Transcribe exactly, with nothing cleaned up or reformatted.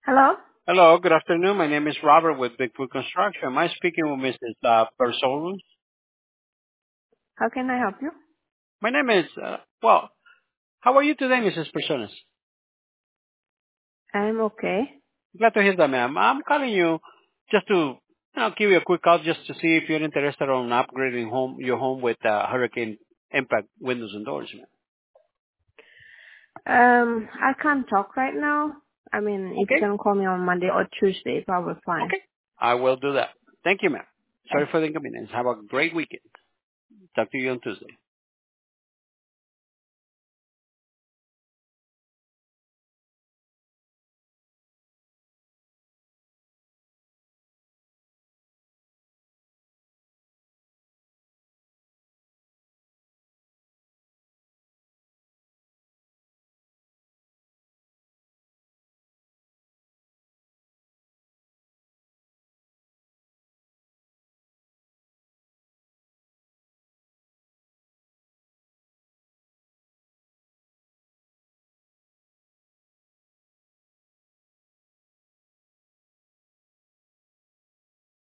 Hello? Hello, good afternoon. My name is Robert with Bigfoot Construction. Am I speaking with Missus Uh, Personas? How can I help you? My name is, uh, well, how are you today, Missus Personas? I'm okay. Glad to hear that, ma'am. I'm calling you just to, you know, give you a quick call just to see if you're interested on upgrading home your home with uh, hurricane impact windows and doors, ma'am. Um, I can't talk right now. I mean, if you Okay, can call me on Monday or Tuesday, probably fine. okay. I will do that. Thank you, ma'am. Sorry Okay. for the inconvenience. Have a great weekend. Talk to you on Tuesday.